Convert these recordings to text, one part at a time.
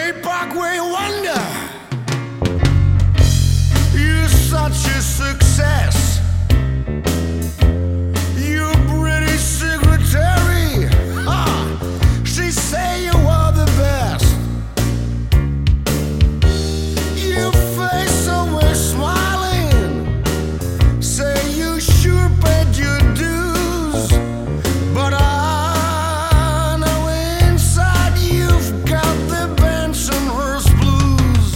Parkway wonder. You're such a success. Your British secretary, she say you are the best. Your face always smiling, say you sure paid your dues, but I know inside you've got the Bensonhurst blues.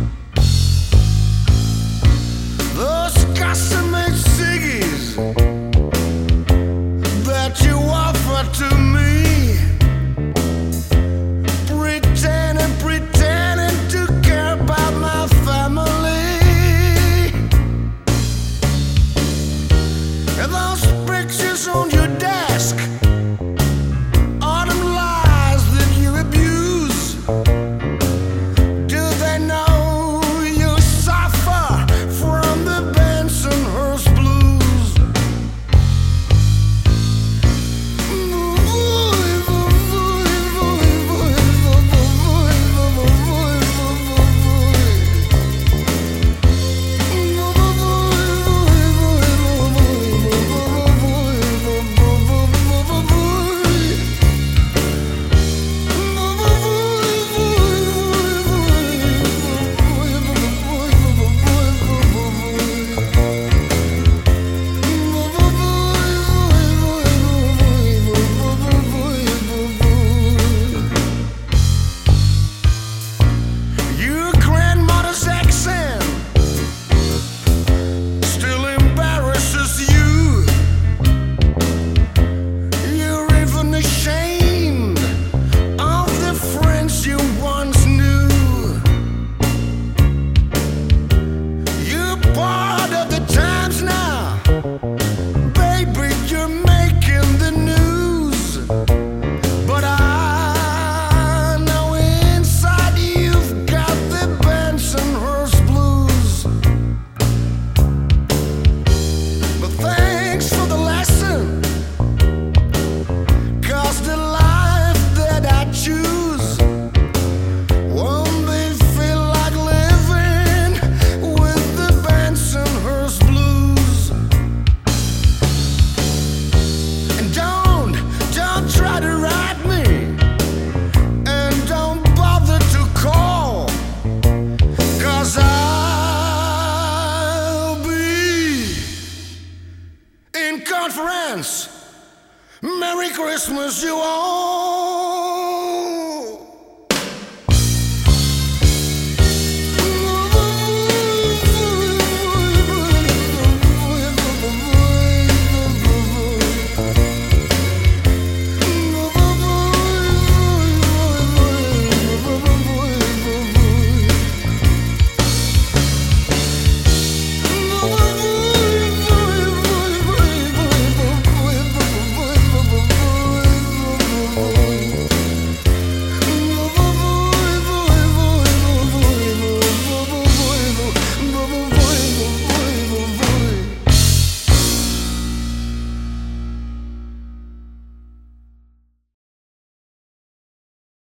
Those custom-made ciggies that you offer to me, pretending to care about my family, and those pictures on your desk are them lies that you abuse. Do they know you suffer from the Bensonhurst blues? Your grandmother's accent still embarrasses you. You're even ashamed of the friends you once knew. You're part of the times now, baby, you're making the news, but I know inside you've got the Bensonhurst blues. But thanks for the lesson, 'cause the life that I choose won't be feel like living with the Bensonhurst blues. And don't try to write me, and don't bother to call, 'cause I'll be in conference. Merry Christmas, you all.